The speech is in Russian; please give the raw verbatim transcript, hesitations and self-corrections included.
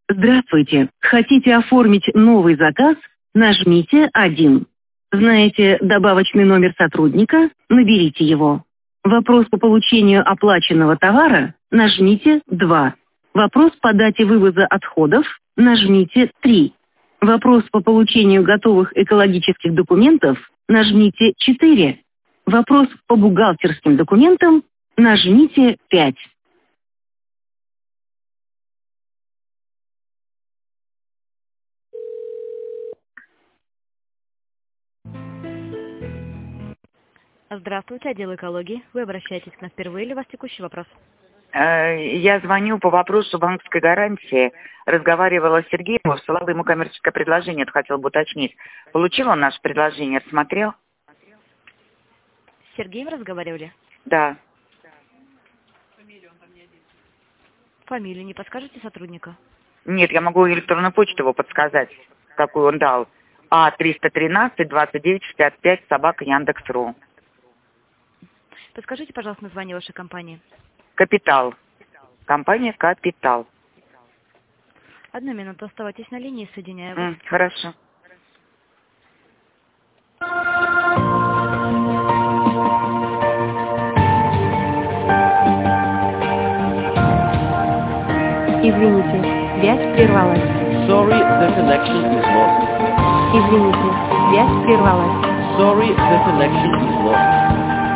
Здравствуйте. Хотите оформить новый заказ? Нажмите один. Знаете добавочный номер сотрудника? Наберите его. Вопрос по получению оплаченного товара? Нажмите два. Вопрос по дате вывоза отходов? Нажмите три. Вопрос по получению готовых экологических документов? Нажмите четыре. Вопрос по бухгалтерским документам? Нажмите пять. Здравствуйте, отдел экологии. Вы обращаетесь к нам впервые или у вас текущий вопрос? Я звоню по вопросу банковской гарантии. Разговаривала с Сергеем, высылала ему коммерческое предложение, это хотела бы уточнить. Получил он наше предложение, рассмотрел? С Сергеем разговаривали? Да. Фамилию не подскажете сотрудника? Нет, я могу электронную почту его подсказать, какую он дал. А триста тринадцать двадцать девять шестьдесят пять собака Яндекс.ру. Подскажите, пожалуйста, название вашей компании. Капитал. Компания Капитал. Одну минуту, оставайтесь на линии, соединяю вас. Mm, хорошо. Извините, связь прервалась. Sorry, the connection is lost. Извините, связь прервалась. Sorry, the connection is lost.